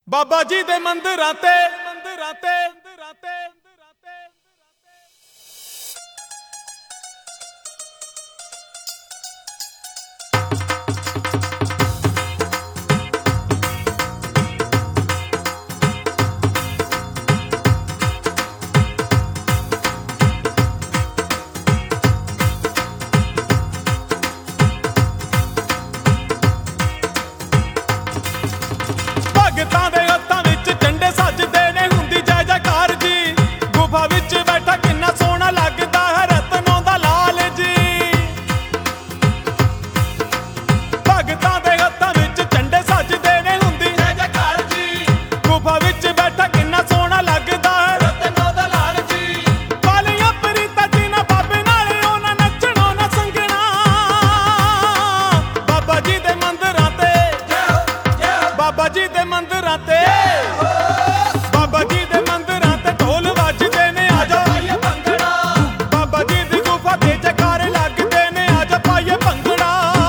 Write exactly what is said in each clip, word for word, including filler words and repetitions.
ਬਾਬਾ ਜੀ ਦੇ ਮੰਦਿਰਾਂ ਤੇ ਮੰਦਿਰਾਂ ਤੇ ਮੰਦਿਰਾਂ ਤੇ ਭਗਤਾਂ ਦੇ ਹੱਥਾਂ ਵਿੱਚ ਝੰਡੇ ਸੱਜਦੇ ਨੇ, ਹੁੰਦੀ ਜੈ ਜੈਕਾਰ ਜੀ। ਗੁਫਾ ਵਿੱਚ ਬੈਠਾ ਕਿੰਨਾ ਸੋਹਣਾ ਲੱਗਦਾ ਹੈ ਰਤਨੋਂ ਦਾ ਲਾਲ ਜੀ। ਭਗਤਾਂ ਦੇ ਹੱਥਾਂ ਵਿੱਚ ਝੰਡੇ ਸੱਜਦੇ ਨੇ, ਹੁੰਦੀ ਜੈ ਜੈਕਾਰ ਜੀ। ਗੁਫਾ ਵਿੱਚ ਬੈਠਾ ਕਿੰਨਾ ਸੋਹਣਾ ਲੱਗਦਾ ਹੈ ਰਤਨੋਂ ਦਾ ਲਾਲ ਜੀ। ਵਾਲੀਆਂ ਪ੍ਰੀਤਾਂ ਜੀ ਨਾ ਬਾਬੇ ਨਾਲ ਉਹਨਾਂ ਨੱਚਣੋਂ ਨਾ ਸੰਗਣਾ। ਬਾਬਾ ਜੀ ਦੇ ਮੰਦਿਰਾਂ ਤੇ ਬਾਬਾ ਜੀ ਦੇ ਮੰਦਿਰਾਂ ਤੇ ਬਾਬਾ ਜੀ ਦੇ ਮੰਦਿਰਾਂ ਤੇ ਢੋਲ ਵੱਜਦੇ ਨੇ, ਆ ਜਾ ਪਾਈਏ ਭੰਗੜਾ। ਬਾਬਾ ਜੀ ਦੀ ਗੁਫਾ ਤੇ ਜੈਕਾਰੇ ਲੱਗਦੇ ਨੇ, ਆ ਜਾ ਪਾਈਏ ਭੰਗੜਾ।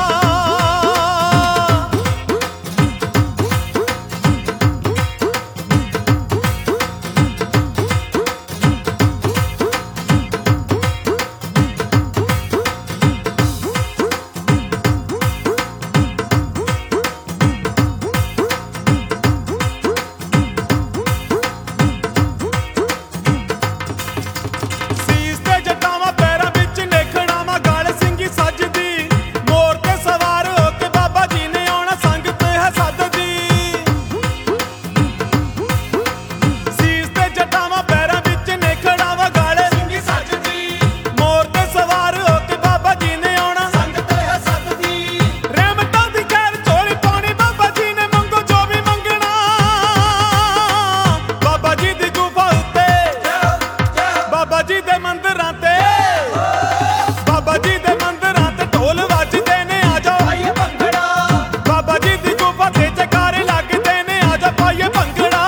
ਬਾਬਾ ਜੀ ਦੇ ਮੰਦਿਰਾਂ ਤੇ ਬਾਬਾ ਜੀ ਦੇ ਮੰਦਿਰਾਂ ਤੇ ਢੋਲ ਵੱਜਦੇ ਨੇ, ਆ ਜਾ ਪਾਈਏ ਭੰਗੜਾ। ਬਾਬਾ ਜੀ ਦੀ ਗੁਫਾ ਤੇ ਜੈਕਾਰੇ ਲੱਗਦੇ ਨੇ, ਆ ਜਾ ਪਾਈਏ ਭੰਗੜਾ।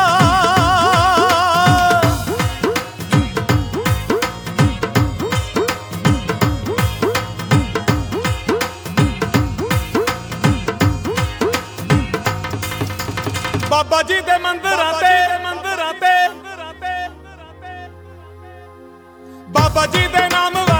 ਬਾਬਾ ਜੀ ਦੇ ਮੰਦਿਰਾਂ ਤੇ ਮੰਦਿਰਾਂ ਤੇ ਬਾਬਾ ਜੀ ਦੇ ਨਾਮ